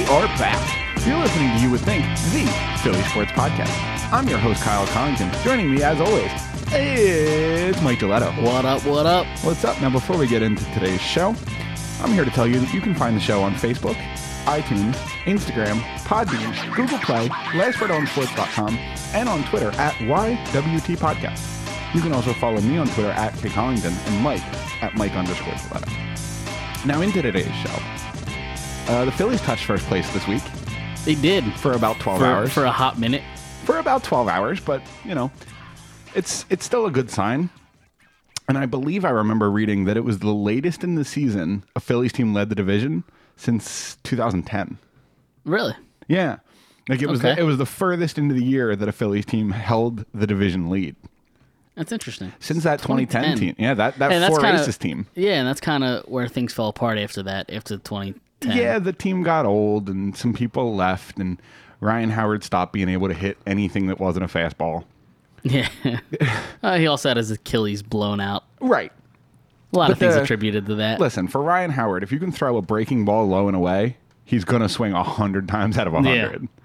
We are back. You're listening to You Would Think, the Philly Sports Podcast. I'm your host, Kyle Collington. Joining me, as always, is Mike Gilletto. What up, what up? What's up? Now, before we get into today's show, I'm here to tell you that you can find the show on Facebook, iTunes, Instagram, Podbean, Google Play, lastwordonsports.com, and on Twitter at YWT Podcast. You can also follow me on Twitter at K. Collington and Mike at Mike_Gilletto. Now, into today's show. The Phillies touched first place this week. They did. For about 12 hours. For a hot minute. For about 12 hours, but, you know, it's still a good sign. And I believe I remember reading that it was the latest in the season a Phillies team led the division since 2010. Really? Yeah. Like it was the furthest into the year that a Phillies team held the division lead. That's interesting. Since that 2010 team. Yeah, that Four Aces team. Yeah, and that's kind of where things fell apart after that, after 2010. Yeah, the team got old and some people left and Ryan Howard stopped being able to hit anything that wasn't a fastball. Yeah. He also had his Achilles blown out. Right. A lot of things attributed to that. Listen, for Ryan Howard, if you can throw a breaking ball low and away, he's going to swing 100 times out of 100. Yeah.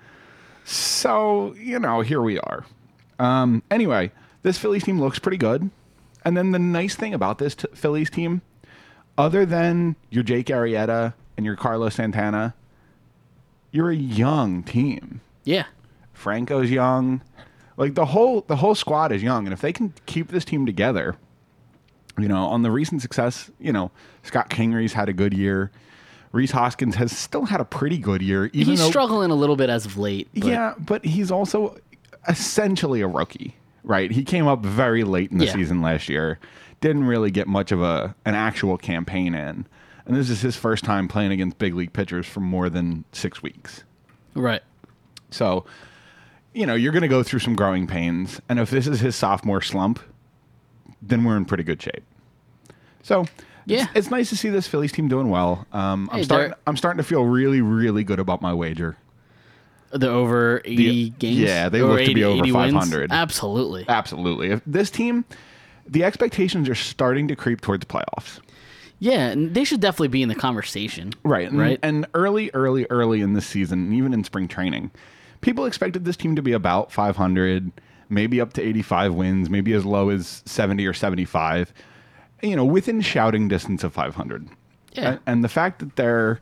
So, you know, here we are. Anyway, this Phillies team looks pretty good. And then the nice thing about this Phillies team, other than your Jake Arrieta and your Carlos Santana, you're a young team. Yeah. Franco's young. Like the whole squad is young. And if they can keep this team together, you know, on the recent success, you know, Scott Kingery's had a good year. Rhys Hoskins has still had a pretty good year. He's struggling a little bit as of late. But yeah, but he's also essentially a rookie, right? He came up very late in the season last year. Didn't really get much of an actual campaign in. And this is his first time playing against big league pitchers for more than 6 weeks. Right. So, you know, you're going to go through some growing pains. And if this is his sophomore slump, then we're in pretty good shape. So, yeah, it's nice to see this Phillies team doing well. I'm starting to feel really, really good about my wager. The over 80 games? Yeah, they look to be over 500. Wins? Absolutely. Absolutely. If this team, the expectations are starting to creep towards playoffs. Yeah, and they should definitely be in the conversation. Right. And early in this season, and even in spring training, people expected this team to be about 500, maybe up to 85 wins, maybe as low as 70 or 75, you know, within shouting distance of 500. Yeah. And the fact that they're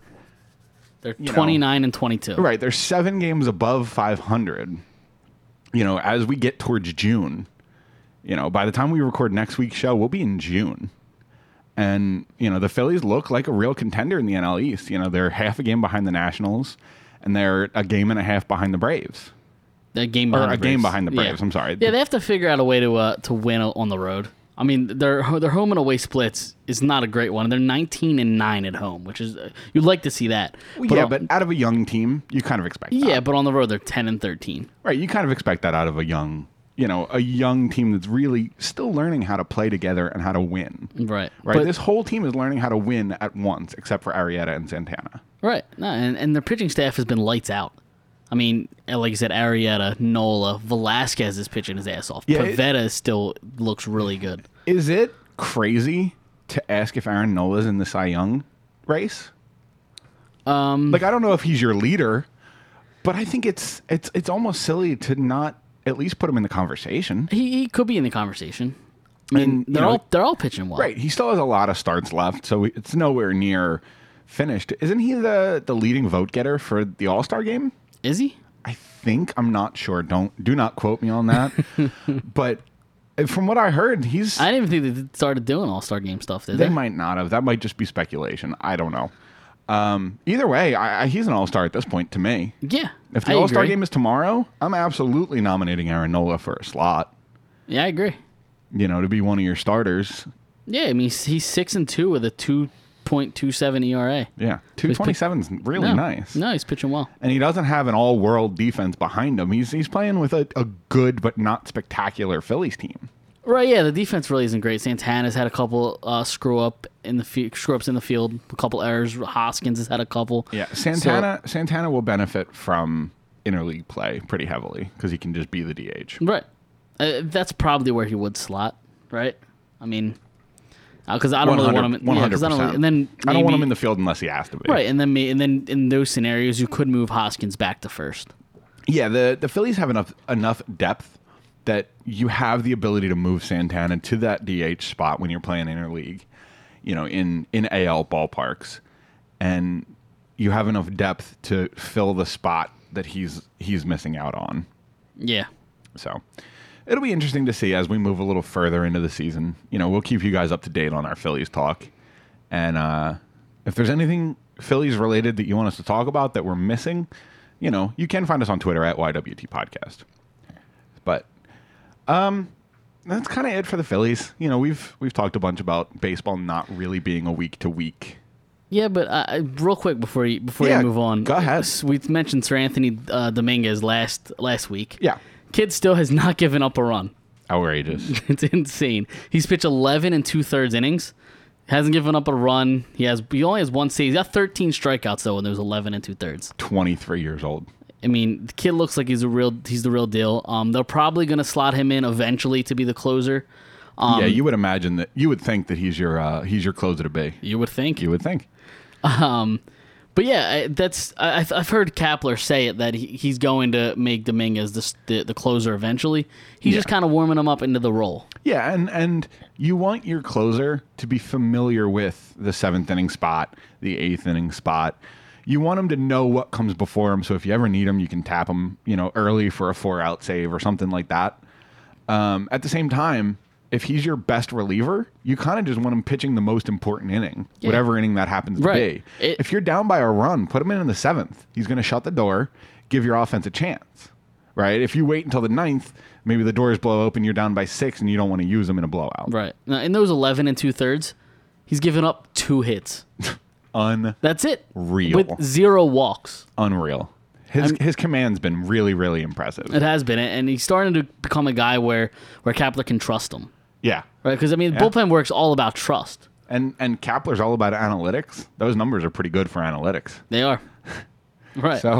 29 and 22. Right. They're 7 games above 500. You know, as we get towards June, you know, by the time we record next week's show, we'll be in June. And, you know, the Phillies look like a real contender in the NL East. You know, they're half a game behind the Nationals, and they're a game and a half behind the Braves. A game behind the Braves. Yeah. I'm sorry. Yeah, they have to figure out a way to win on the road. I mean, their home and away splits is not a great one. They're 19-9 at home, which is you'd like to see that. Well, but out of a young team, you kind of expect that. Yeah, but on the road they're 10-13. Right, you kind of expect that out of a young team that's really still learning how to play together and how to win. Right. But this whole team is learning how to win at once, except for Arrieta and Santana. Right. No, and their pitching staff has been lights out. I mean, like you said, Arrieta, Nola, Velasquez is pitching his ass off. Yeah, Pivetta still looks really good. Is it crazy to ask if Aaron Nola's in the Cy Young race? Like, I don't know if he's your leader, but I think it's almost silly to not at least put him in the conversation. He could be in the conversation. I mean, they're all pitching well. Right. He still has a lot of starts left, so it's nowhere near finished. Isn't he the leading vote getter for the All-Star game? Is he? I think. I'm not sure. Do not quote me on that. But from what I heard, I didn't even think they started doing All-Star game stuff, did they? They might not have. That might just be speculation. I don't know. Either way, he's an All-Star at this point to me. Yeah. If the All-Star game is tomorrow, I'm absolutely nominating Aaron Nola for a slot. Yeah, I agree. You know, to be one of your starters. Yeah, I mean, he's 6-2 with a 2.27 ERA. Yeah, 2.27 is really nice. No, he's pitching well. And he doesn't have an all-world defense behind him. He's playing with a good but not spectacular Phillies team. Right, yeah, the defense really isn't great. Santana's had a couple screw-ups in the field, a couple errors. Hoskins has had a couple. Yeah, Santana will benefit from interleague play pretty heavily because he can just be the DH. Right. That's probably where he would slot, right? I mean, because I don't really want him. 100%. I don't really, and then I don't want him in the field unless he has to be. Right, and then in those scenarios, you could move Hoskins back to first. Yeah, the Phillies have enough depth that you have the ability to move Santana to that DH spot when you're playing interleague, in AL ballparks, and you have enough depth to fill the spot that he's missing out on. Yeah. So it'll be interesting to see as we move a little further into the season. We'll keep you guys up to date on our Phillies talk. And if there's anything Phillies related that you want us to talk about that we're missing, you can find us on Twitter at YWT Podcast. But that's kind of it for the Phillies. We've talked a bunch about baseball not really being a week to week. Yeah, but real quick before you move on, go ahead. We mentioned Sir Anthony Dominguez last week. Yeah, kid still has not given up a run. Outrageous. It's insane. He's pitched 11 2/3 innings. Hasn't given up a run. He only has one save. He's got 13 strikeouts though, and there's 11 2/3. 23 years old. I mean, the kid looks like he's the real deal. They're probably going to slot him in eventually to be the closer. Yeah, you would imagine that. You would think that he's your closer to be. You would think. You would think. But yeah, I've heard Kapler say it that he's going to make Dominguez the closer eventually. He's just kind of warming him up into the role. Yeah, and you want your closer to be familiar with the 7th inning spot, the 8th inning spot. You want him to know what comes before him, so if you ever need him, you can tap him, early for a 4-out save or something like that. At the same time, if he's your best reliever, you kind of just want him pitching the most important inning, whatever inning that happens to be. If you're down by a run, put him in the 7th. He's going to shut the door, give your offense a chance, right? If you wait until the 9th, maybe the doors blow open, you're down by 6, and you don't want to use him in a blowout. Right. Now, in those 11 2/3, he's given up 2 hits. That's it. Real. With 0 walks. Unreal. His command's been really, really impressive. It has been, and he's starting to become a guy where Kapler can trust him. Yeah. Right, because bullpen work's all about trust. And Kapler's all about analytics. Those numbers are pretty good for analytics. They are. Right. So,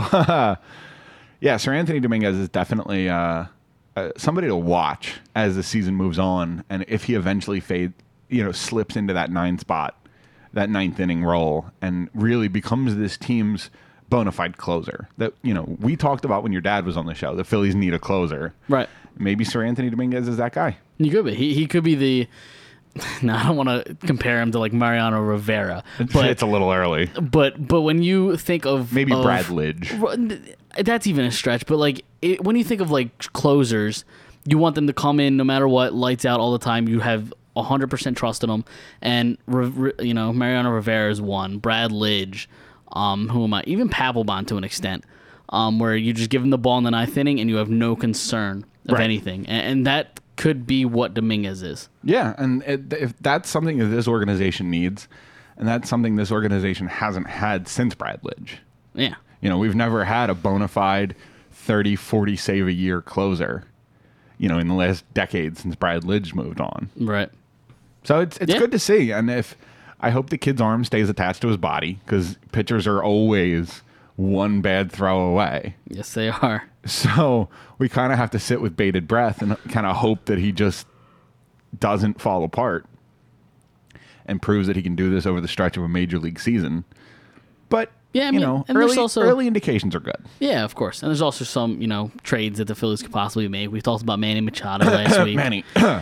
Sir Anthony Dominguez is definitely somebody to watch as the season moves on, and if he eventually slips into that 9th spot, that 9th inning role, and really becomes this team's bona fide closer. That we talked about when your dad was on the show. The Phillies need a closer. Right. Maybe Sir Anthony Dominguez is that guy. He could be. He could be the. Now I don't want to compare him to like Mariano Rivera. But it's a little early. But when you think of maybe Brad Lidge, that's even a stretch. But when you think of like closers, you want them to come in no matter what, lights out all the time. You have 100% trust in them. And Mariano Rivera is one. Brad Lidge. Who am I? Even Papelbon to an extent, where you just give him the ball in the 9th inning and you have no concern of anything, and that could be what Dominguez is. Yeah, and if that's something that this organization needs, and that's something this organization hasn't had since Brad Lidge. Yeah, we've never had a bona fide 30, 40 save a year closer. In the last decade since Brad Lidge moved on. Right. So it's good to see, and I hope the kid's arm stays attached to his body because pitchers are always one bad throw away. Yes, they are. So we kind of have to sit with bated breath and kind of hope that he just doesn't fall apart and proves that he can do this over the stretch of a major league season. But, early indications are good. Yeah, of course. And there's also some, trades that the Phillies could possibly make. We talked about Manny Machado last week. Manny.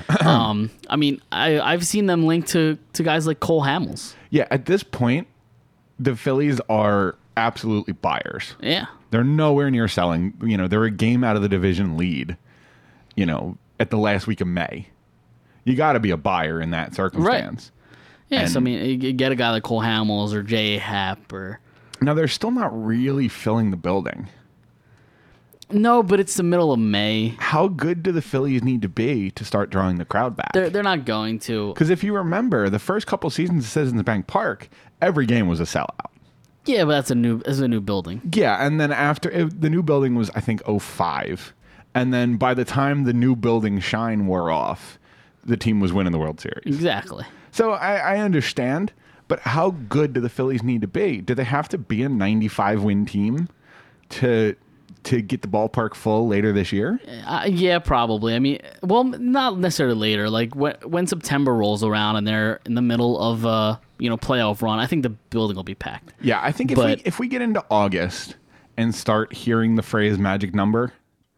I've seen them linked to guys like Cole Hamels. Yeah, at this point, the Phillies are absolutely buyers. Yeah. They're nowhere near selling. They're a game out of the division lead, at the last week of May. You got to be a buyer in that circumstance. Right. Yes, you get a guy like Cole Hamels or J.A. Happ or... Now, they're still not really filling the building. No, but it's the middle of May. How good do the Phillies need to be to start drawing the crowd back? They're not going to. Because if you remember, the first couple seasons at Citizens Bank Park, every game was a sellout. Yeah, but that's a new building. Yeah, and then after the new building was, I think, 2005. And then by the time the new building shine wore off, the team was winning the World Series. Exactly. So I understand, but how good do the Phillies need to be? Do they have to be a 95-win team to to get the ballpark full later this year? Yeah, probably. I mean, well, not necessarily later. Like when September rolls around and they're in the middle of playoff run, I think the building will be packed. Yeah, I think if we get into August and start hearing the phrase magic number,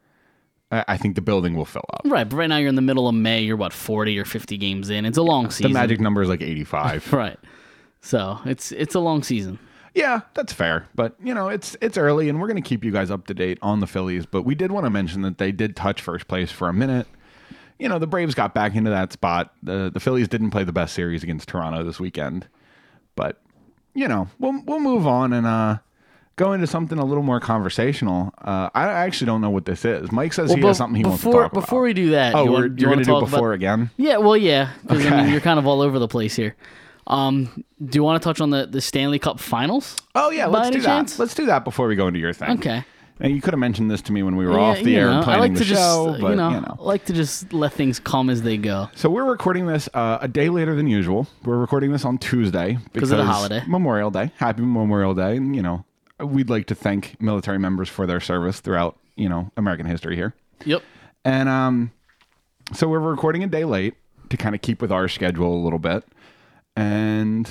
I think the building will fill up. Right, but right now you're in the middle of May. You're 40 or 50 games in. It's a long season. The magic number is like 85. Right. So it's a long season. Yeah, that's fair. But, it's early, and we're going to keep you guys up to date on the Phillies. But we did want to mention that they did touch first place for a minute. The Braves got back into that spot. The Phillies didn't play the best series against Toronto this weekend. But, we'll move on and go into something a little more conversational. I actually don't know what this is. Mike says he has something he wants to talk about. Before we do that, you're going to do before again? Yeah, well, yeah. Because, okay. You're kind of all over the place here. Do you want to touch on the Stanley Cup Finals? Oh, yeah, let's do that. Let's do that before we go into your thing. Okay. And you could have mentioned this to me when we were off the air and planning the show. But, I like to just let things come as they go. So we're recording this a day later than usual. We're recording this on Tuesday. Because of the holiday. Memorial Day. Happy Memorial Day. And, we'd like to thank military members for their service throughout, American history here. Yep. And so we're recording a day late to kind of keep with our schedule a little bit. And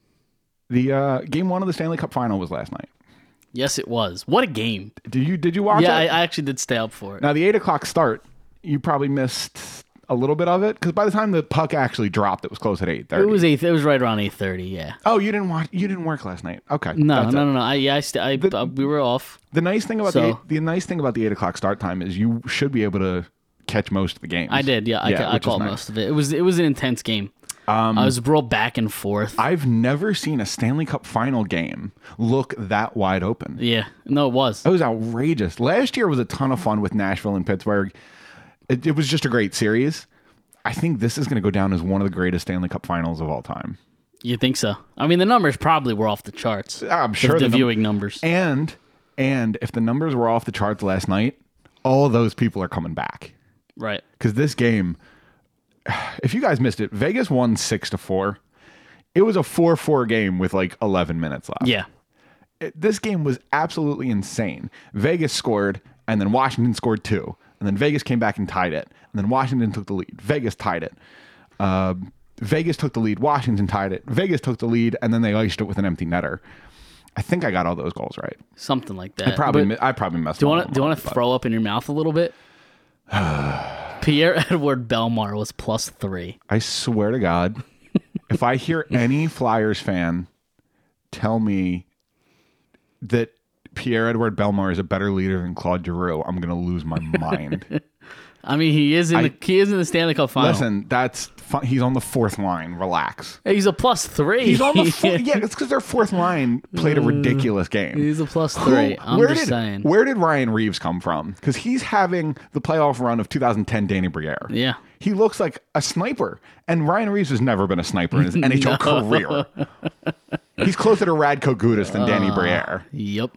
the game 1 of the Stanley Cup Final was last night. Yes, it was. What a game! Did you watch it? Yeah, I actually did stay up for it. Now the 8:00 start, you probably missed a little bit of it because by the time the puck actually dropped, it was close at 8:30. It was right around 8:30. Yeah. Oh, you didn't watch? You didn't work last night? Okay. No. We were off. The nice thing about the nice thing about the 8:00 start time is you should be able to catch most of the games. I did. Yeah, I caught most of it. It was an intense game. I was real back and forth. I've never seen a Stanley Cup final game look that wide open. Yeah. No, it was. It was outrageous. Last year was a ton of fun with Nashville and Pittsburgh. It was just a great series. I think this is going to go down as one of the greatest Stanley Cup finals of all time. You think so? I mean, the numbers probably were off the charts. I'm sure the viewing numbers. And if the numbers were off the charts last night, all those people are coming back. Right. Because this game, if you guys missed it, Vegas won 6-4. It was a 4-4 game with like 11 minutes left. Yeah. This game was absolutely insane. Vegas scored, and then Washington scored 2. And then Vegas came back and tied it. And then Washington took the lead. Vegas tied it. Vegas took the lead. Washington tied it. Vegas took the lead, and then they iced it with an empty netter. I think I got all those goals right. Something like that. I probably messed up. Do you want to throw up in your mouth a little bit? Pierre-Edouard Bellemare was +3. I swear to God, if I hear any Flyers fan tell me that Pierre-Edouard Bellemare is a better leader than Claude Giroux, I'm going to lose my mind. I mean, he is in the Stanley Cup final. Listen, he's on the fourth line. Relax. He's a +3. He's on the yeah. It's because their fourth line played a ridiculous game. He's a +3. I'm just saying. Where did Ryan Reeves come from? Because he's having the playoff run of 2010 Danny Briere. Yeah. He looks like a sniper, and Ryan Reeves has never been a sniper in his NHL career. He's closer to Radko Gudas than Danny Briere. Yep.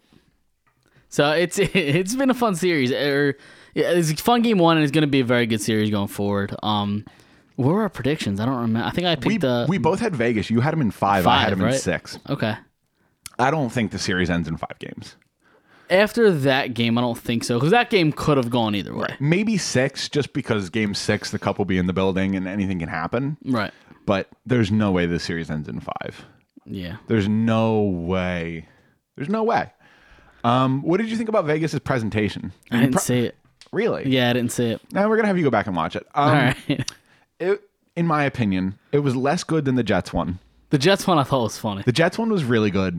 So it's been a fun series. It's a fun game 1, and it's going to be a very good series going forward. What were our predictions? I don't remember. I think I picked we both had Vegas. You had him in 5. I had him in 6. Okay. I don't think the series ends in 5 games. After that game, I don't think so, because that game could have gone either way. Right. Maybe 6, just because game 6, the Cup will be in the building and anything can happen. Right. But there's no way this series ends in 5. Yeah. There's no way. There's no way. What did you think about Vegas' presentation? I didn't see it. Really? Yeah, I didn't see it. Now we're going to have you go back and watch it. All right. In my opinion, it was less good than the Jets one. The Jets one I thought was funny. The Jets one was really good.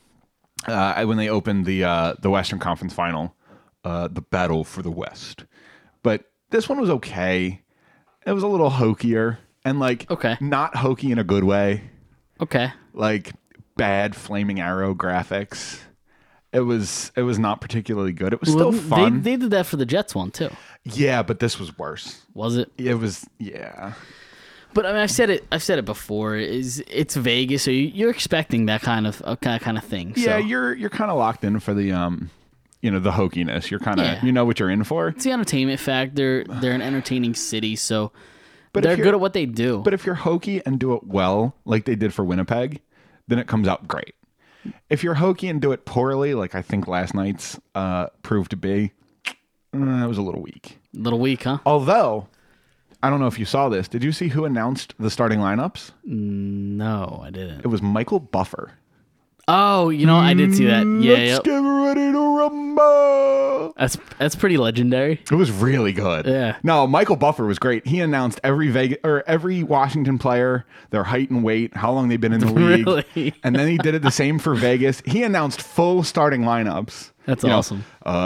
When they opened the Western Conference Final, the battle for the West. But this one was okay. It was a little hokier and not hokey in a good way. Okay. Like bad flaming arrow graphics. It was not particularly good. It was still fun. They did that for the Jets one too. Yeah, but this was worse. Was it? It was, yeah. But I mean, I've said it before. It's Vegas, so you're expecting that kind of thing. Yeah, so. you're kind of locked in for the the hokiness. You're kind of you know what you're in for. It's the entertainment factor. They're an entertaining city, so they're good at what they do. But if you're hokey and do it well, like they did for Winnipeg, then it comes out great. if you're hokey and do it poorly, like I think last night's proved to be, it was a little weak. A little weak, huh? Although, I don't know if you saw this. Did you see who announced the starting lineups? No, I didn't. It was Michael Buffer. Oh, I did see that. Yeah, Let's get ready to rumble. That's pretty legendary. It was really good. Yeah. No, Michael Buffer was great. He announced every Washington player, their height and weight, how long they've been in the league. Really? And then he did it the same for Vegas. He announced full starting lineups. That's awesome.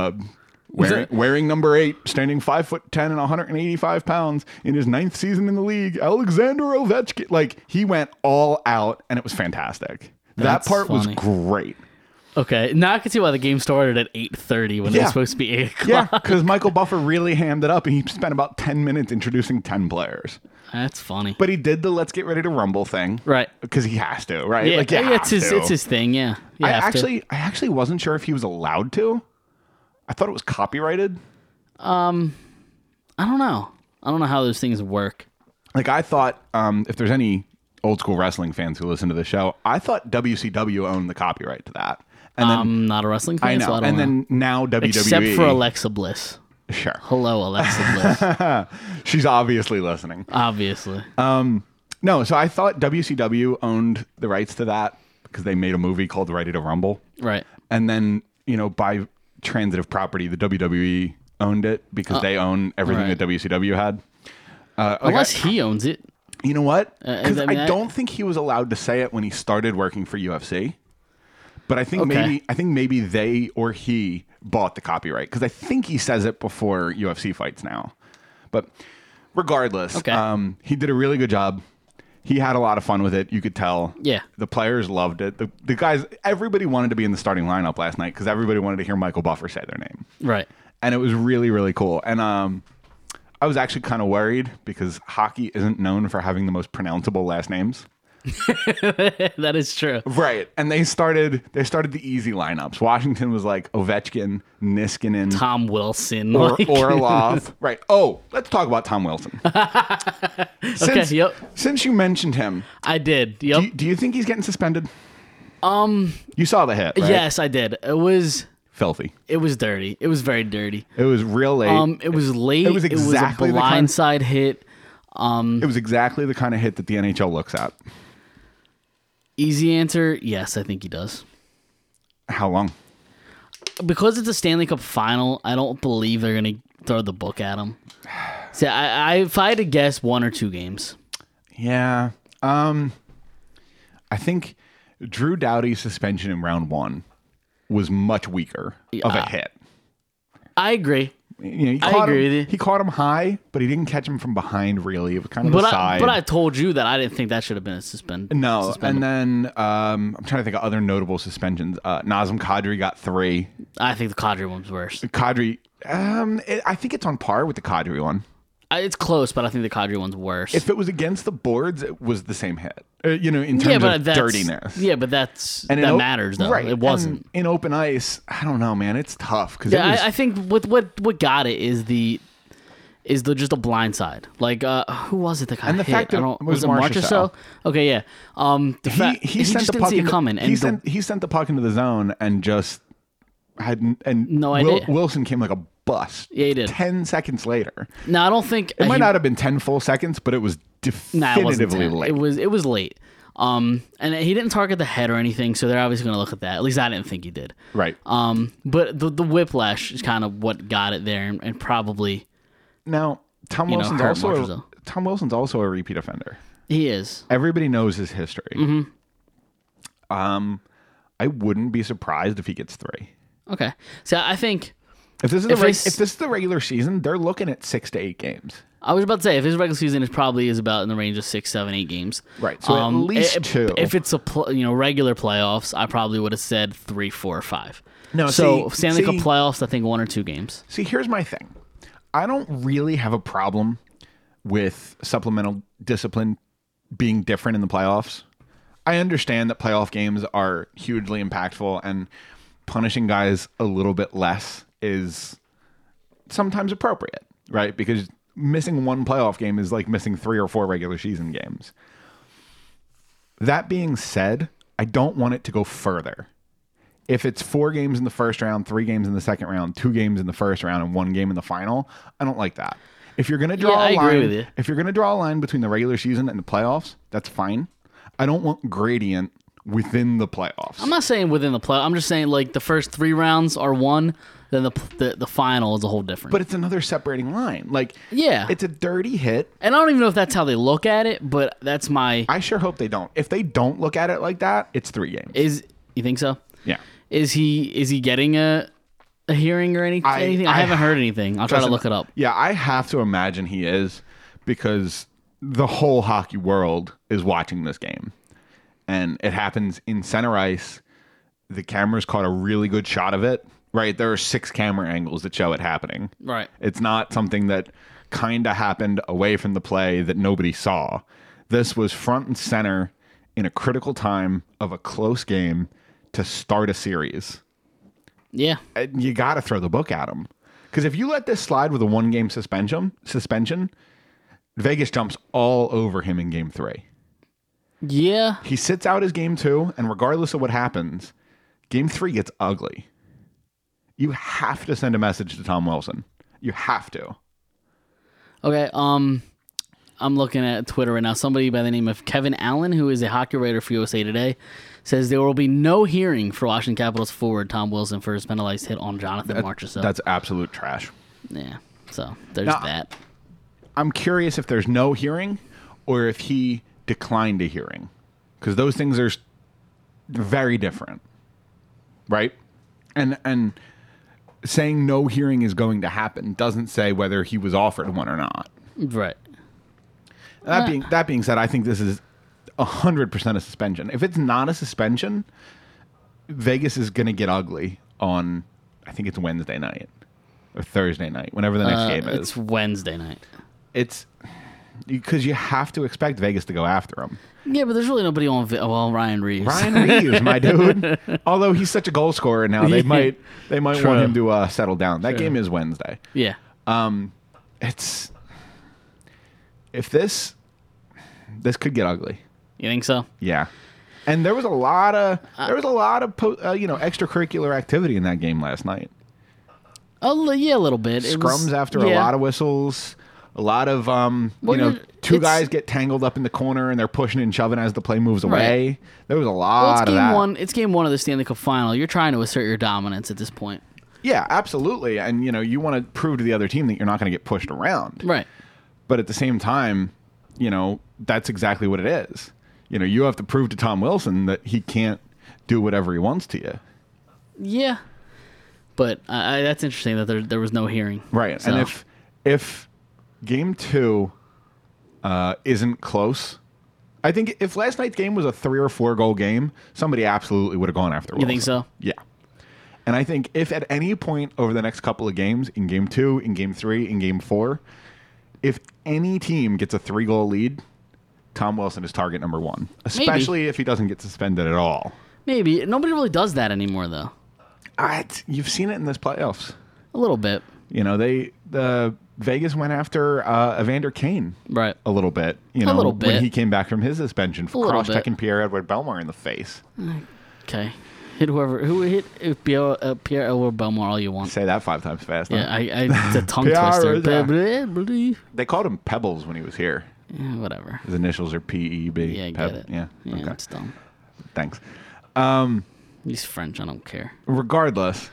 Wearing number 8, standing 5'10" and 185 pounds in his 9th season in the league, Alexander Ovechkin. Like, he went all out, and it was fantastic. That's that part funny. was great. Okay, now I can see why the game started at 8:30 when it was supposed to be 8 o'clock. Yeah, because Michael Buffer really hammed it up, and he spent about 10 minutes introducing 10 players. That's funny. But he did the let's get ready to rumble thing. Right. Because he has to, right? Yeah, Like, you have it's to. his thing, yeah. I actually wasn't sure if he was allowed to. I thought it was copyrighted. I don't know. I don't know how those things work. Like, I thought, if there's any old school wrestling fans who listen to the show, I thought WCW owned the copyright to that. And then, I'm not a wrestling fan, I know. So I don't and know. then now WWE. Except for Alexa Bliss. Sure. Hello, Alexa Bliss. She's obviously listening. Obviously. No, so I thought WCW owned the rights to that because they made a movie called Ready to Rumble. Right. And then, by transitive property, the WWE owned it because they own everything right. that WCW had. Unless he owns it. You know what? Because I mean, I don't think he was allowed to say it when he started working for UFC. But I think Okay. maybe they or he bought the copyright because I think he says it before UFC fights now. But regardless, Okay. he did a really good job. He had a lot of fun with it. You could tell. Yeah. The players loved it. The guys, everybody wanted to be in the starting lineup last night because everybody wanted to hear Michael Buffer say their name. Right. And it was really, really cool. And I was actually kind of worried because hockey isn't known for having the most pronounceable last names. That is true. Right. And they started the easy lineups. Washington was like Ovechkin, Niskanen, Tom Wilson. Orlov. Right. Oh, let's talk about Tom Wilson. Yep. Since you mentioned him, I did. Yep. do you think he's getting suspended? You saw the hit, right? Yes, I did. It was Filthy. dirty. It was very dirty. It was real late. It was late. It was exactly a the kind- blindside hit. It was exactly the kind of hit that the NHL looks at. Easy answer, yes, I think he does. How long? Because it's a Stanley Cup final, I don't believe they're going to throw the book at him. See, if I had to guess, 1 or 2 games. Yeah. I think Drew Doughty's suspension in round 1 was much weaker of a hit. I agree. He I caught agree him, with you. He caught him high, but he didn't catch him from behind, really. It was kind of a side. But I told you that I didn't think that should have been a suspend. No, suspended. and then I'm trying to think of other notable suspensions. Nazem Kadri got 3. I think the Kadri one's worse. Kadri, I think it's on par with the Kadri one. It's close, but I think the Kadri one's worse. If it was against the boards, it was the same hit. In terms of dirtiness. Yeah, but that matters though. Right. It wasn't. And in open ice, I don't know, man. It's tough because Yeah, I think what got it is just a blind side. Like who was it that got And the hit? fact that it was Marchessault. Okay, yeah. He just sent the didn't puck see it coming. He sent the puck into the zone and just had No idea. Wilson came like a bus. Yeah, he did. 10 seconds later. No, I don't think It might not have been 10 full seconds, but it was Nah, it wasn't definitively 10. late. It was late. And he didn't target the head or anything, so they're obviously going to look at that. At least I didn't think he did. Right. But the whiplash is kind of what got it there, and probably Now, Tom Wilson's hurt also a repeat offender. he is. Everybody knows his history. Mm-hmm. I wouldn't be surprised if he gets 3. Okay, so I think If this is If if it's- this is the regular season, they're looking at 6 to 8 games. I was about to say if his regular season is about in the range of 6, 7, 8 games. Right. So at least 2. If it's a regular playoffs, I probably would have said 3, 4, or 5. No, so see- Stanley Cup see- playoffs, I think 1 or 2 games. See, here's my thing. I don't really have a problem with supplemental discipline being different in the playoffs. I understand that playoff games are hugely impactful and punishing guys a little bit less is sometimes appropriate, right? Because missing 1 playoff game is like missing 3 or 4 regular season games. That being said, I don't want it to go further. If it's 4 games in the first round, 3 games in the second round, 2 games in the first round, and 1 game in the final, I don't like that. If you're going to draw I agree with you. if you're going to draw a line between the regular season and the playoffs, that's fine. I don't want gradient within the playoffs. I'm not saying within the play. I'm just saying like the first 3 rounds are one, then the final is a whole different. But it's another separating line. Like, yeah, it's a dirty hit. And I don't even know if that's how they look at it, but that's my. I sure hope they don't. If they don't look at it like that, it's 3 games. You think so? Yeah. Is he getting a hearing or anything? I haven't heard anything. I'll try to look it up. Yeah, I have to imagine he is, because the whole hockey world is watching this game. And it happens in center ice. The cameras caught a really good shot of it, right? There are 6 camera angles that show it happening. Right. It's not something that kind of happened away from the play that nobody saw. This was front and center in a critical time of a close game to start a series. Yeah. And you got to throw the book at him. Because if you let this slide with a 1-game suspension, Vegas jumps all over him in game 3. Yeah. He sits out his game 2, and regardless of what happens, game 3 gets ugly. You have to send a message to Tom Wilson. You have to. Okay. I'm looking at Twitter right now. Somebody by the name of Kevin Allen, who is a hockey writer for USA Today, says there will be no hearing for Washington Capitals forward Tom Wilson for his penalized hit on Jonathan Marchessault. That's absolute trash. Yeah. So there's that. I'm curious if there's no hearing or if he declined a hearing, because those things are very different, right? And saying no hearing is going to happen doesn't say whether he was offered one or not. Right. That being said, I think this is 100% a suspension. If it's not a suspension, Vegas is going to get ugly on, I think it's Wednesday night or Thursday night, whenever the next game is. It's Wednesday night. It's because you have to expect Vegas to go after him. Yeah, but there's really nobody on. Well, Ryan Reeves. Ryan Reeves, my dude. Although he's such a goal scorer now, they might want him to settle down. That game is Wednesday. Yeah. It's if this could get ugly. You think so? Yeah. And there was a lot of extracurricular activity in that game last night. A little bit. Scrums after a lot of whistles. A lot of, two guys get tangled up in the corner and they're pushing and shoving as the play moves away. Right. There was a lot of that. It's game 1 of the Stanley Cup Final. You're trying to assert your dominance at this point. Yeah, absolutely. And, you want to prove to the other team that you're not going to get pushed around. Right. But at the same time, that's exactly what it is. You have to prove to Tom Wilson that he can't do whatever he wants to you. Yeah. But that's interesting that there was no hearing. Right. So. And if game 2 isn't close, I think if last night's game was a 3 or 4 goal game, somebody absolutely would have gone after Wilson. You think so? Yeah. And I think if at any point over the next couple of games, in game 2, in game 3, in game 4, if any team gets a 3-goal lead, Tom Wilson is target number 1, especially if he doesn't get suspended at all. Maybe. Nobody really does that anymore, though. You've seen it in this playoffs. A little bit. Vegas went after Evander Kane, right? A little bit, a little bit when he came back from his suspension for cross-checking Pierre-Edouard Bellemare in the face. Okay, hit Pierre-Edouard Bellemare all you want. Say that 5 times fast. Yeah, it's a tongue twister. They called him Pebbles when he was here. Yeah, whatever. His initials are P-E-B. Yeah, I get it. Yeah, okay. It's dumb. Thanks. He's French. I don't care. Regardless,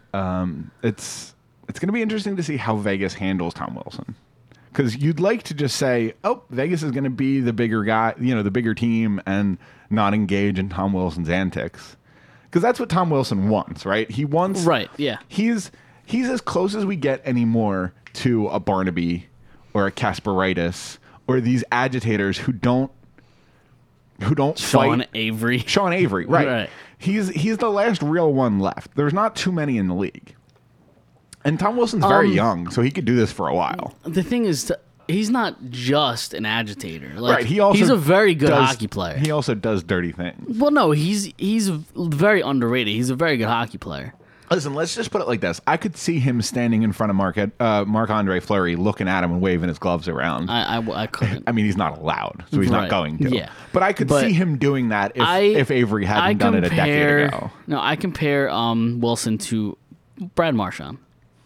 it's going to be interesting to see how Vegas handles Tom Wilson. Because you'd like to just say, oh, Vegas is going to be the bigger guy, the bigger team, and not engage in Tom Wilson's antics. Because that's what Tom Wilson wants, right? He wants... Right, yeah. He's as close as we get anymore to a Barnaby or a Kasparaitis or these agitators who don't fight. Sean Avery, right. He's the last real one left. There's not too many in the league. And Tom Wilson's very young, so he could do this for a while. The thing is, he's not just an agitator. Right. He's a very good hockey player. He also does dirty things. Well, no, he's very underrated. He's a very good hockey player. Listen, let's just put it like this. I could see him standing in front of Marc-Andre Fleury, looking at him and waving his gloves around. I couldn't. I mean, he's not allowed, so he's Right. not going to. Yeah. But I could see him doing that if Avery hadn't done it a decade ago. No, I compare Wilson to Brad Marchand.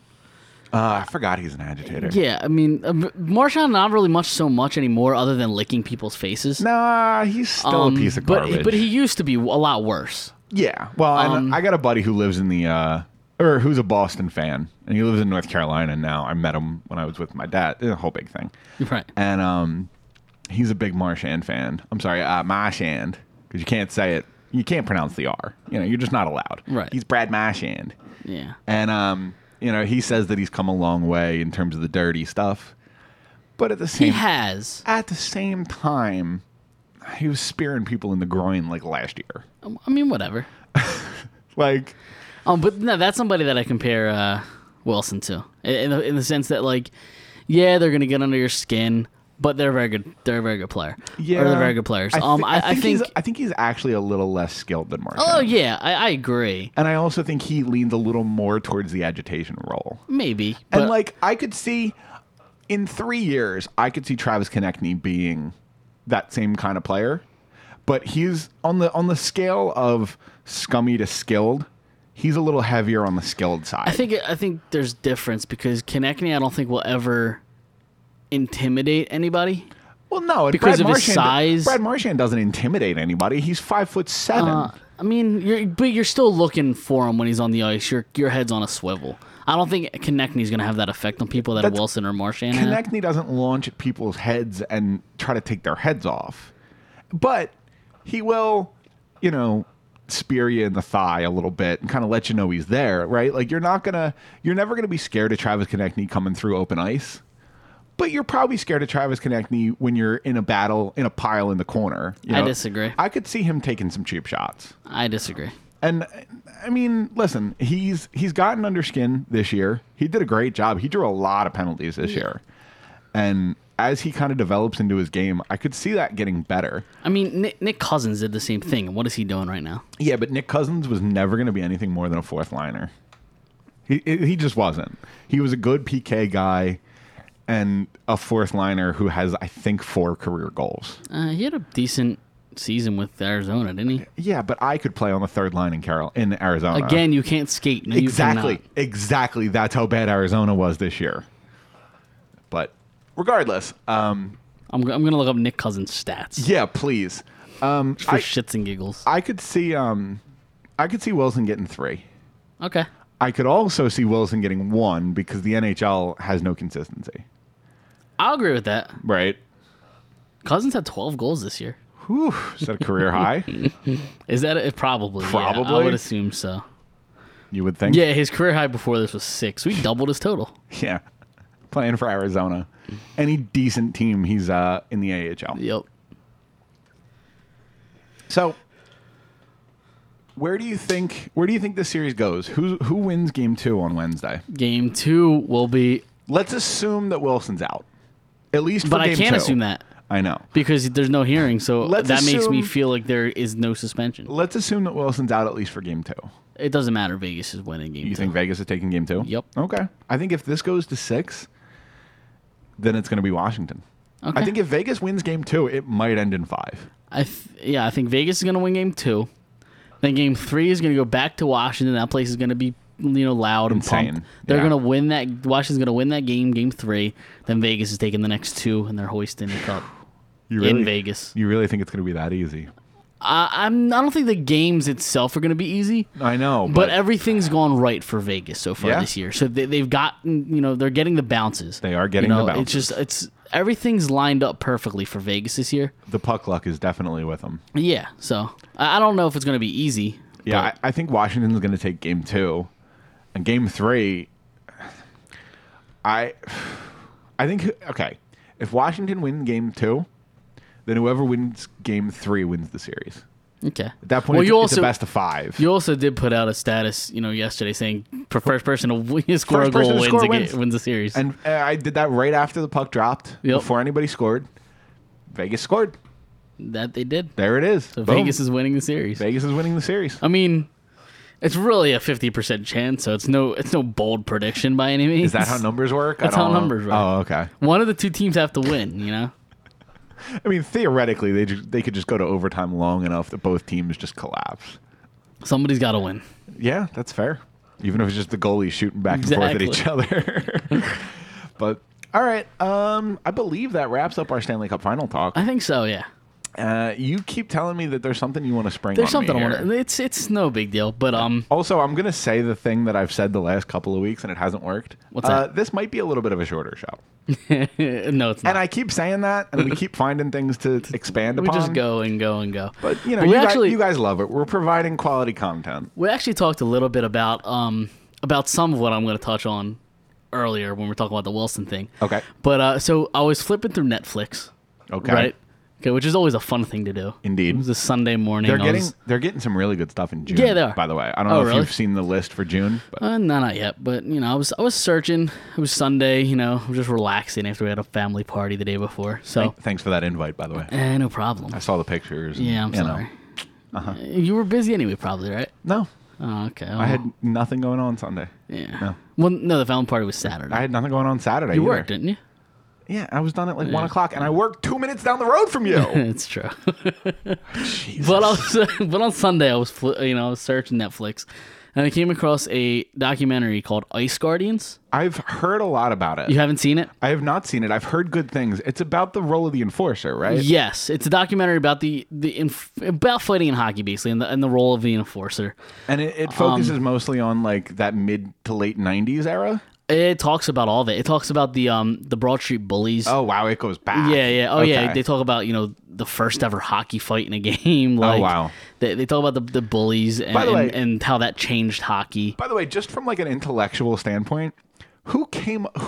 I forgot he's an agitator. Yeah, I mean, Marchand not really so much anymore, other than licking people's faces. Nah, he's still a piece of garbage. But he used to be a lot worse. Yeah. Well, and I got a buddy who lives in the or who's a Boston fan, and he lives in North Carolina now. I met him when I was with my dad. It's a whole big thing. Right. And he's a big Marchand fan. I'm sorry, Marchand, because you can't say it. You can't pronounce the R. You know, you're just not allowed. Right. He's Brad Marchand. Yeah. And you know, he says that he's come a long way in terms of the dirty stuff. But at the He same has. at the same time, he was spearing people in the groin like last year. I mean, whatever. Like, But no, that's somebody that I compare Wilson to, in the sense that, like, yeah, they're gonna get under your skin, but they're very good. They're a very good player. yeah, Or they're very good players. I think he's actually a little less skilled than Marchand. Oh yeah, I agree. And I also think he leans a little more towards the agitation role. Maybe. And But like, I could see in 3 years, I could see Travis Konechny being that same kind of player. But he's on the scale of scummy to skilled. He's a little heavier on the skilled side. I think there's difference because Konechny, I don't think will ever intimidate anybody. Well, no, and Because Brad of his Marchand, size. Brad Marchand doesn't intimidate anybody. He's 5'7". I mean, you're still looking for him when he's on the ice. Your head's on a swivel. I don't think Konechny's going to have that effect on people that Wilson or Marchand have. Konechny doesn't launch at people's heads and try to take their heads off, but he will, you know, spear you in the thigh a little bit and kind of let you know he's there, right? Like you're never gonna be scared of Travis Konechny coming through open ice, but you're probably scared of Travis Konechny when you're in a battle in a pile in the corner. You know? I disagree. I could see him taking some cheap shots. I disagree. And I mean, listen, he's gotten under skin this year. He did a great job. He drew a lot of penalties this year, and as he kind of develops into his game, I could see that getting better. I mean, Nick Cousins did the same thing. And what is he doing right now? Yeah, but Nick Cousins was never going to be anything more than a fourth liner. He just wasn't. He was a good PK guy and a fourth liner who has, I think, 4 career goals. He had a decent season with Arizona, didn't he? Yeah, but I could play on the third line in Arizona. Again, you can't skate. No, you cannot. Exactly. That's how bad Arizona was this year. But regardless, I'm gonna look up Nick Cousins' stats. yeah, please. For shits and giggles. I could see Wilson getting 3. Okay. I could also see Wilson getting 1 because the NHL has no consistency. I'll agree with that. Right. Cousins had 12 goals this year. Whew, is that a career high? Is that it? Probably. Yeah, Probably? I would assume so. You would think? Yeah, his career high before this was 6. So he doubled his total. Yeah. Playing for Arizona. Any decent team, he's in the AHL. Yep. So, where do you think this series goes? Who wins game 2 on Wednesday? Game 2 will be. Let's assume that Wilson's out. At least for But game I can't 2. assume that I know. because there's no hearing. So Let's that makes me assume- feel like there is no suspension. Let's assume that Wilson's out at least for game 2. It doesn't matter. Vegas is winning game 2. You think Vegas is taking game 2? Yep. Okay. I think if this goes to 6, then it's going to be Washington. Okay. I think if Vegas wins game 2, it might end in 5. I think Vegas is going to win game 2. Then game 3 is going to go back to Washington. That place is going to be loud and Insane. pumped. They're Yeah. going to win that. Washington's going to win that game 3. Then Vegas is taking the next 2 and they're hoisting the cup in Vegas. You really think it's going to be that easy? I don't think the games itself are going to be easy. I know, But everything's gone right for Vegas so far Yeah. this year. So they've gotten, they're getting the bounces. They are getting the bounces. It's everything's lined up perfectly for Vegas this year. the puck luck is definitely with them. Yeah. So I don't know if it's going to be easy. Yeah, but I think Washington's going to take game 2. And game 3, I think, okay, if Washington wins game 2, then whoever wins game 3 wins the series. okay. At that point, it's a best of 5. You also did put out a status, yesterday saying first person to score a First person goal to score wins wins. the series. And I did that right after the puck dropped, Yep. before anybody scored. Vegas scored. That they did. There it is. So Boom. Vegas is winning the series. Vegas is winning the series. I mean, It's really a 50% chance, so it's no bold prediction by any means. Is that how numbers work? That's how numbers work. Oh, okay. One of the two teams have to win, you know? I mean, theoretically, they could just go to overtime long enough that both teams just collapse. Somebody's got to win. Yeah, that's fair. Even if it's just the goalie shooting back and forth at each other. But, all right. I believe that wraps up our Stanley Cup final talk. I think so, yeah. You keep telling me that there's something you want to spring There's on something me I want here. to. It's no big deal, but Also, I'm going to say the thing that I've said the last couple of weeks and it hasn't worked. What's that? This might be a little bit of a shorter show. no, it's not. And I keep saying that, and we keep finding things to expand We upon. just go and go and go. But, you know, we you guys love it. We're providing quality content. We actually talked a little bit about some of what I'm going to touch on earlier when we're talking about the Wilson thing. Okay. But so I was flipping through Netflix. Okay. Right. Okay, which is always a fun thing to do. Indeed. It was a Sunday morning. They're getting some really good stuff in June. Yeah, they are. By the way, I don't know if really? you've seen the list for June. But No, not yet. But you know, I was searching. It was Sunday. You know, I was just relaxing after we had a family party the day before. So thanks for that invite, by the way. no problem. I saw the pictures. And, Yeah, I'm you know. sorry. You were busy anyway, probably, right? No, Oh, okay. I had nothing going on Sunday. Yeah. No. Well, no, the family party was Saturday. I had nothing going on Saturday. You either. worked, didn't you? Yeah, I was done at like 1 o'clock, and I worked 2 minutes down the road from you. It's true. Jesus. But on Sunday I was searching Netflix, and I came across a documentary called Ice Guardians. I've heard a lot about it. You haven't seen it? I have not seen it. I've heard good things. It's about the role of the enforcer, right? Yes, it's a documentary about about fighting in hockey, basically, and the role of the enforcer. And it focuses mostly on like that mid to late 90s era. It talks about all of it. It talks about the Broad Street Bullies. Oh, wow. It goes back. Yeah. Oh, Okay. yeah. They talk about the first ever hockey fight in a game. Like, wow. They talk about the bullies and, By the way- and how that changed hockey. By the way, just from like an intellectual standpoint, who came up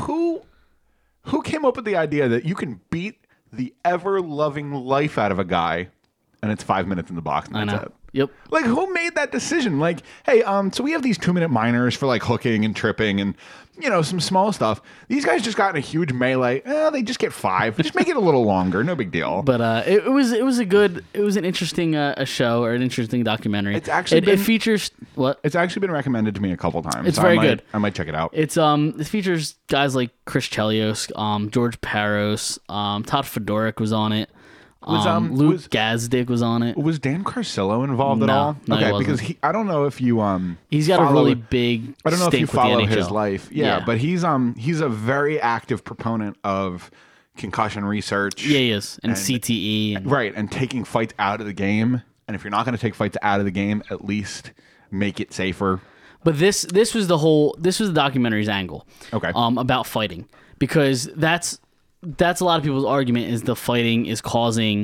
with the idea that you can beat the ever-loving life out of a guy and it's 5 minutes in the box and I that's know. it? Yep. Like, who made that decision? Like, hey, so we have these 2-minute minors for like hooking and tripping and, some small stuff. These guys just got in a huge melee. They just get 5. Just make it a little longer. No big deal. But it was an interesting a show or an interesting documentary. It's actually it features what? It's actually been recommended to me a couple times. It's so very good. I might check it out. It features guys like Chris Chelios, George Paros, Todd Fedoruk was on it. Luke Gazdick was on it. Was Dan Carcillo involved at No, all? no, he Okay, wasn't. because I don't know if you He's got follow- a really big. I don't know if you stink with the follow NHL. his life. Yeah, but he's a very active proponent of concussion research. Yeah, he is, and And- CTE. And, Right, and taking fights out of the game. And if you're not going to take fights out of the game, at least make it safer. But this was the documentary's angle. Okay. About fighting, because that's a lot of people's argument is the fighting is causing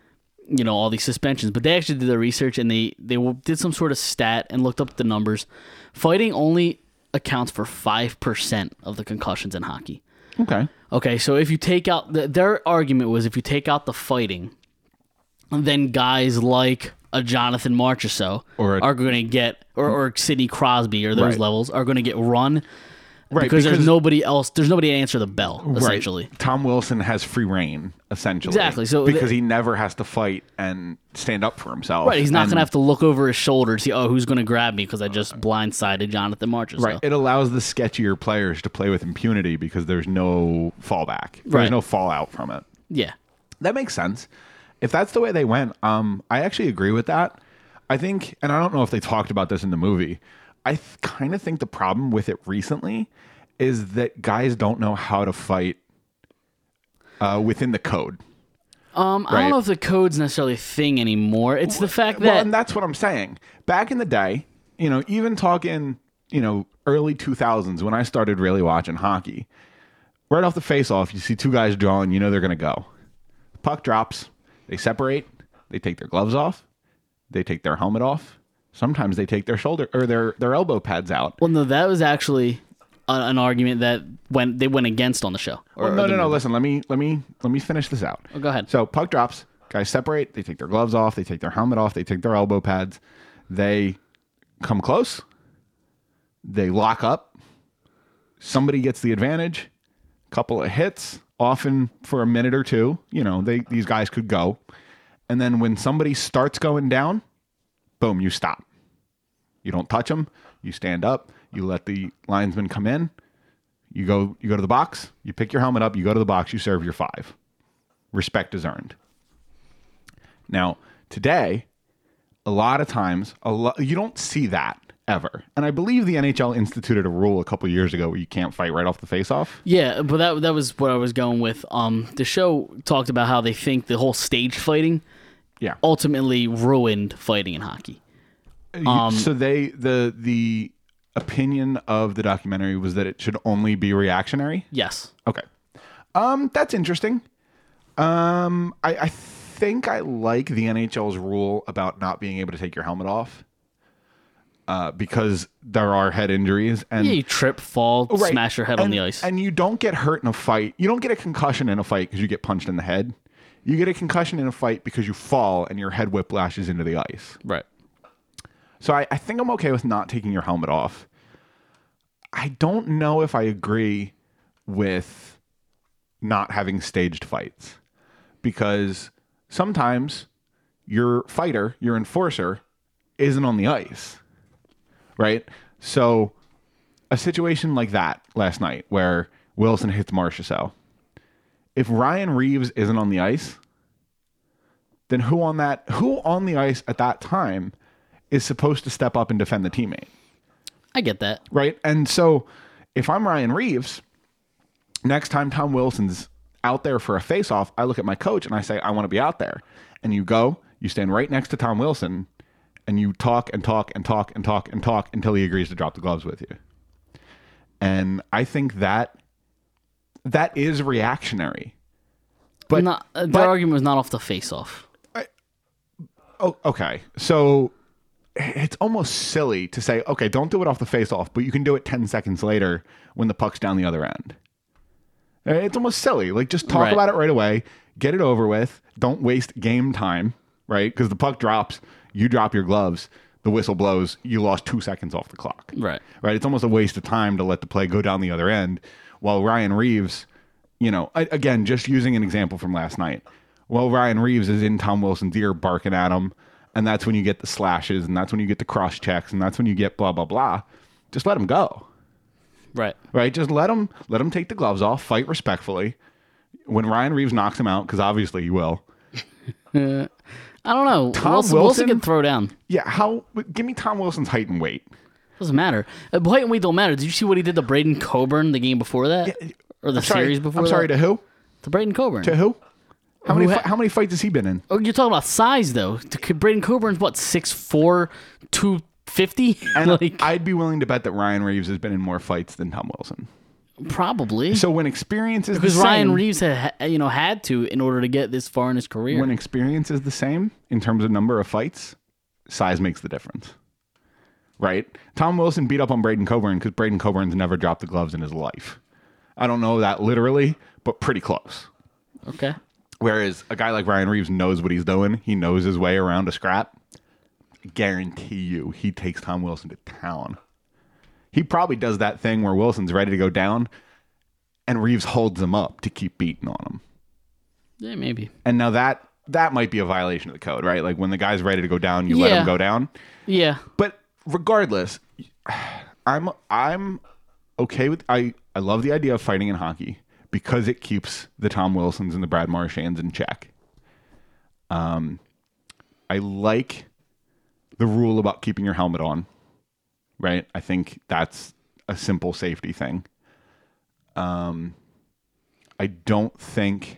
all these suspensions. But they actually did the research and they did some sort of stat and looked up the numbers. Fighting only accounts for 5% of the concussions in hockey. Okay, so if you take out their argument was if you take out the fighting, then guys like a Jonathan Marchessault are going to get or Sidney Crosby or those Right. levels are going to get run. Right, because there's because- nobody else. There's nobody to answer the bell, essentially. Right. Tom Wilson has free reign, essentially. Exactly, so because he never has to fight and stand up for himself. Right, he's not And- going to have to look over his shoulder to see, who's going to grab me because I just blindsided Jonathan Marchessault. Right. It allows the sketchier players to play with impunity because there's no fallback. There's Right. no fallout from it. Yeah. That makes sense. If that's the way they went, I actually agree with that. I think, and I don't know if they talked about this in the movie, I kind of think the problem with it recently is that guys don't know how to fight within the code. I don't know if the code's necessarily a thing anymore. It's the fact Well, that and that's what I'm saying. Back in the day, even talking, early 2000s when I started really watching hockey, right off the face-off, you see two guys drawing, they're going to go. Puck drops, they separate, they take their gloves off, they take their helmet off. Sometimes they take their shoulder or their elbow pads out. well, no, that was actually an argument that they went against on the show. No. Listen, let me finish this out. Oh, go ahead. So puck drops, guys separate, they take their gloves off, they take their helmet off, they take their elbow pads, they come close, they lock up, somebody gets the advantage, couple of hits, often for a minute or two, these guys could go. And then when somebody starts going down, boom, you stop. You don't touch them. You stand up. You let the linesman come in. You go to the box. You pick your helmet up. You go to the box. You serve your 5. Respect is earned. Now, today, a lot of times, you don't see that ever. And I believe the NHL instituted a rule a couple years ago where you can't fight right off the face-off. Yeah, but that was what I was going with. The show talked about how they think the whole stage fighting ultimately ruined fighting in hockey. So the opinion of the documentary was that it should only be reactionary? Yes. Okay. That's interesting. I think I like the NHL's rule about not being able to take your helmet off. Because there are head injuries, and you trip, fall, smash your head on the ice, and you don't get hurt in a fight. You don't get a concussion in a fight because you get punched in the head. You get a concussion in a fight because you fall and your head whiplashes into the ice. Right. So I think I'm okay with not taking your helmet off. I don't know if I agree with not having staged fights, because sometimes your fighter, your enforcer, isn't on the ice. Right? So a situation like that last night where Wilson hits Marchessault. If Ryan Reeves isn't on the ice, then who on the ice at that time is supposed to step up and defend the teammate? I get that. Right? And so if I'm Ryan Reeves, next time Tom Wilson's out there for a face-off, I look at my coach and I say, I want to be out there. And you stand right next to Tom Wilson, and you talk and talk and talk and talk and talk until he agrees to drop the gloves with you. And I think that is reactionary. But their argument was not off the face-off. Okay. So it's almost silly to say, okay, don't do it off the face-off, but you can do it 10 seconds later when the puck's down the other end. It's almost silly. Like, just talk about it right away. Get it over with. Don't waste game time, right? Because the puck drops. You drop your gloves, the whistle blows, you lost 2 seconds off the clock. Right. It's almost a waste of time to let the play go down the other end. While Ryan Reeves, again, just using an example from last night, while Ryan Reeves is in Tom Wilson's ear barking at him, and that's when you get the slashes, and that's when you get the cross checks, and that's when you get blah, blah, blah, just let him go. Right. Just let him take the gloves off, fight respectfully. When Ryan Reeves knocks him out, because obviously he will. I don't know. Wilson can throw down. Yeah, give me Tom Wilson's height and weight. Doesn't matter. Height and weight don't matter. Did you see what he did to Braden Coburn the game before that? Yeah, or the series before that? I'm sorry, to who? To Braden Coburn. To who? How many fights has he been in? Oh, you're talking about size, though. Braden Coburn's, what, 6'4", 250? And I'd be willing to bet that Ryan Reeves has been in more fights than Tom Wilson. Probably. So when experience is because the same, Ryan Reeves had to in order to get this far in his career. When experience is the same in terms of number of fights, size makes the difference. Right? Tom Wilson beat up on Braden Coburn because Braden Coburn's never dropped the gloves in his life. I don't know that literally, but pretty close. Okay. Whereas a guy like Ryan Reeves knows what he's doing. He knows his way around a scrap. I guarantee you he takes Tom Wilson to town. He probably does that thing where Wilson's ready to go down and Reeves holds him up to keep beating on him. Yeah, maybe. And now that might be a violation of the code, right? Like when the guy's ready to go down, you let him go down. Yeah. But regardless, I'm okay with I love the idea of fighting in hockey because it keeps the Tom Wilsons and the Brad Marchands in check. I like the rule about keeping your helmet on. Right? I think that's a simple safety thing. I don't think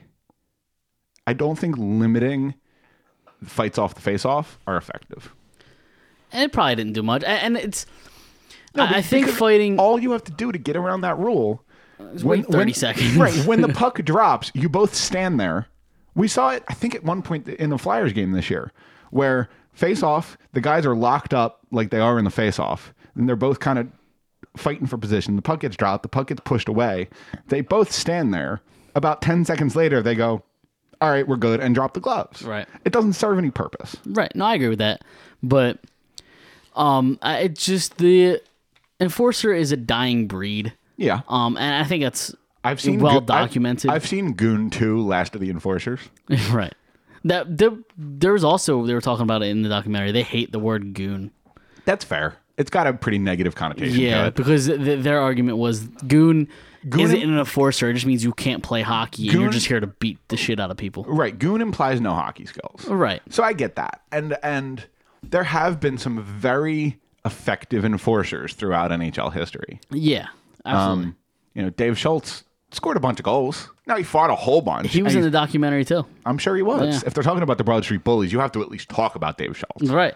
limiting fights off the face-off are effective. And it probably didn't do much. And it's... No, I think fighting... All you have to do to get around that rule... is wait 30 seconds. Right. When the puck drops, you both stand there. We saw it, I think, at one point in the Flyers game this year, where face-off, the guys are locked up like they are in the face-off. And they're both kind of fighting for position. The puck gets dropped. The puck gets pushed away. They both stand there. About 10 seconds later, they go, all right, we're good, and drop the gloves. Right. It doesn't serve any purpose. Right. No, I agree with that. But it's just the enforcer is a dying breed. Yeah. And I think that's documented. I've seen Goon 2, Last of the Enforcers. Right. There was also, they were talking about it in the documentary, they hate the word goon. That's fair. it's got a pretty negative connotation to Yeah, it. because their argument was goon isn't an enforcer. It just means you can't play hockey and you're just here to beat the shit out of people. Right. Goon implies no hockey skills. Right. So I get that. And there have been some very effective enforcers throughout NHL history. Yeah, absolutely. Dave Schultz scored a bunch of goals. Now, he fought a whole bunch. He was in the documentary, too. I'm sure he was. Yeah. If they're talking about the Broad Street Bullies, you have to at least talk about Dave Schultz. Right.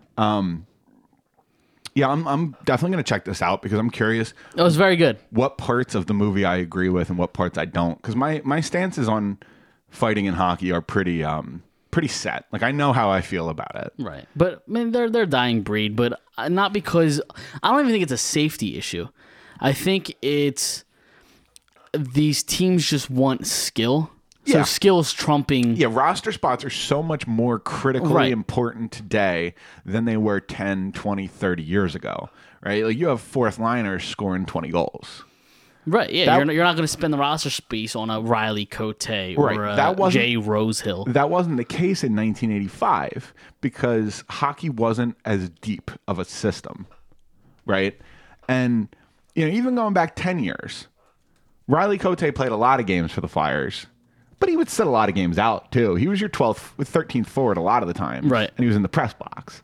Yeah, I'm definitely going to check this out because I'm curious It was very good. what parts of the movie I agree with and what parts I don't. Because my stances on fighting and hockey are pretty set. Like, I know how I feel about it. Right. But, I mean, they're a dying breed, but not because... I don't even think it's a safety issue. I think it's... These teams just want skill. So Yeah. skill's trumping... Yeah, roster spots are so much more critically Right. important today than they were 10, 20, 30 years ago, right? Like, you have fourth liners scoring 20 goals. Right, yeah. That- You're not going to spend the roster space on a Riley Cote or Right, a that wasn't- Jay Rosehill. That wasn't the case in 1985 because hockey wasn't as deep of a system, right? And, even going back 10 years, Riley Cote played a lot of games for the Flyers. But he would sit a lot of games out, too. He was your 12th with 13th forward a lot of the time. Right. And he was in the press box.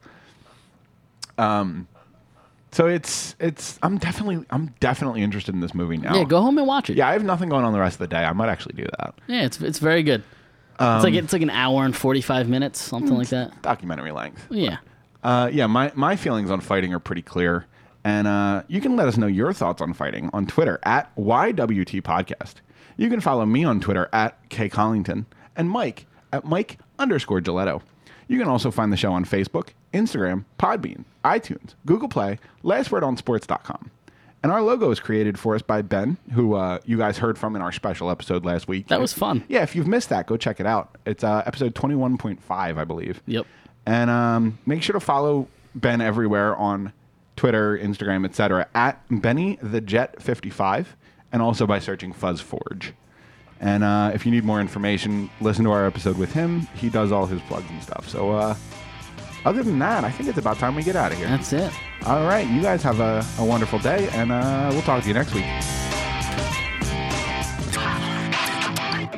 So I'm definitely interested in this movie now. Yeah, go home and watch it. Yeah, I have nothing going on the rest of the day. I might actually do that. Yeah, it's very good. It's like an hour and 45 minutes, something like that. Documentary length. Yeah. My feelings on fighting are pretty clear. And you can let us know your thoughts on fighting on Twitter at YWT Podcast. You can follow me on Twitter at KCollington and Mike at Mike_Giletto. You can also find the show on Facebook, Instagram, Podbean, iTunes, Google Play, lastwordonsports.com. And our logo is created for us by Ben, who you guys heard from in our special episode last week. That was fun. Yeah, if you've missed that, go check it out. It's episode 21.5, I believe. Yep. And make sure to follow Ben everywhere on Twitter, Instagram, etc. at BennyTheJet55, and also by searching Fuzz Forge. And if you need more information, listen to our episode with him. He does all his plugs and stuff. So other than that, I think it's about time we get out of here. That's it. All right. You guys have a wonderful day, and we'll talk to you next week.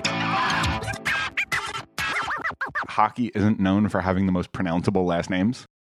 Hockey isn't known for having the most pronounceable last names.